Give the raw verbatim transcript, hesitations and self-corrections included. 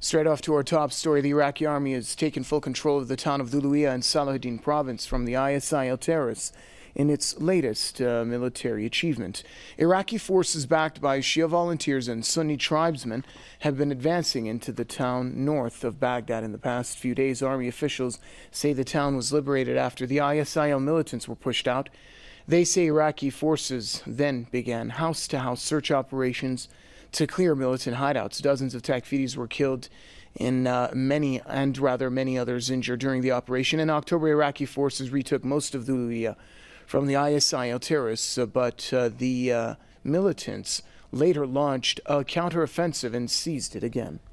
Straight off to our top story, the Iraqi army has taken full control of the town of Luluia in Salahuddin province from the I S I L terrorists in its latest uh, military achievement. Iraqi forces backed by Shia volunteers and Sunni tribesmen have been advancing into the town north of Baghdad in the past few days. Army officials say the town was liberated after the I S I L militants were pushed out. They say Iraqi forces then began house-to-house search operations to clear militant hideouts. Dozens of Takfiris were killed in uh, many and rather many others injured during the operation. In October, Iraqi forces retook most of Luluia from the I S I L terrorists, uh, but uh, the uh, militants later launched a counteroffensive and seized it again.